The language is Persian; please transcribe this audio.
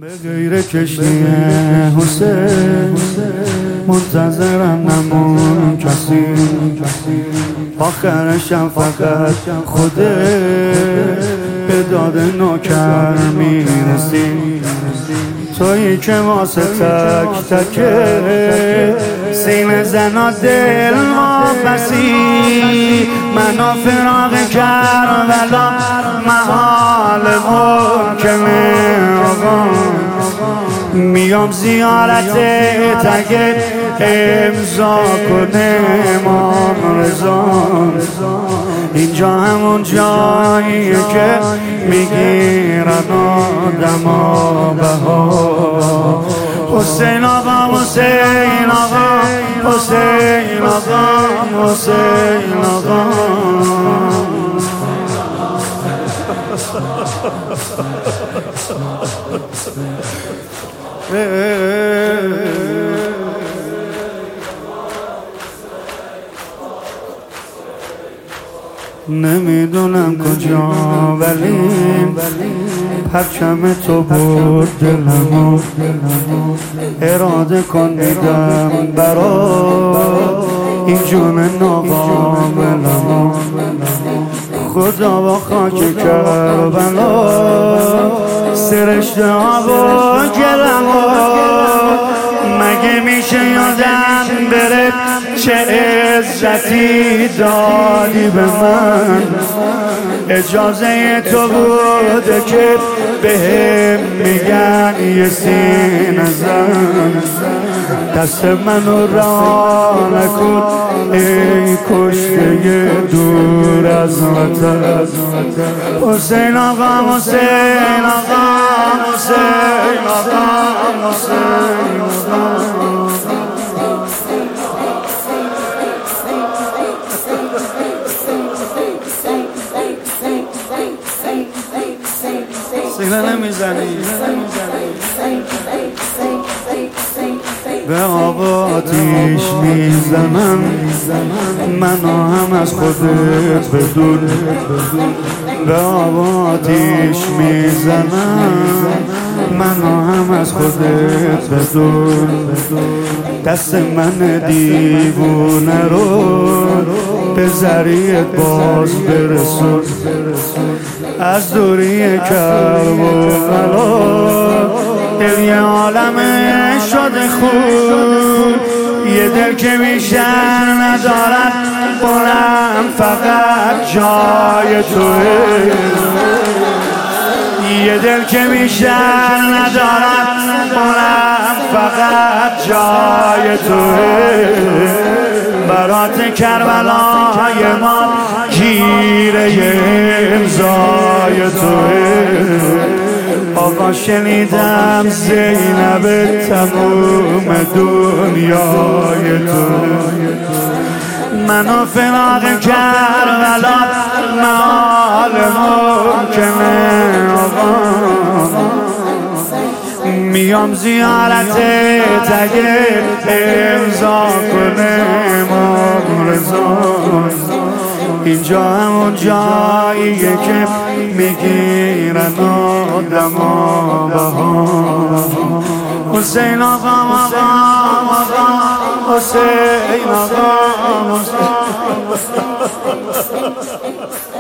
به غیر کشتی حسین منتظرم نمون کسی، آخرشم فقط خودت به داد نوکر میرسی. تویی که واسه تک تک سینه زنا دل ما بسی، منو فراق کربلا محال حکم آقا، میام زیارتت اگه امضا کنه امام رضا. اینجا همون جاییه که میگیرن آدما بها. حسین آقا، حسین آقا، حسین آقا، حسین آقا. نمیدونم کجا ولی پرچم تو برد دلمو، اراده کن میدم برا این جون ناقابلمو. خدا با خاک کربلا سرشت آب و گلمو، مگه میشه یادم بره چه عزتی دادی به من. اجازه تو بوده که بهم میگن یه سینه زن، دست منو را نکن ای کشته دور از وطن. حسین آقا، حسین آقا، حسین آقا، حسین آقا. سینه نمیزنی به آب آتیش میزنم، منو هم از خودت بدون. به آب آتیش میزنم، منو هم از خودت بدون. دست من دیوونه رو به ذریعت باز برسون، از دوری کربلا دل یه عالمه شده خون. یه دل که بیشتر ندارد اونم فقط جای توه. یه دل که بیشتر ندارد اونم فقط جای توه. برات کربلای ما گیره امضای توه. آقا شنیدم زینب تموم دنیای توه. منو فراق کربلا محال ممکنه آقا، میام زیارتت اگه امضا کنه امام رضا. اینجا همون جاییه که میگیرن آدما بها. حسین آقا، آقا، آقا، حسین آقا، حسین.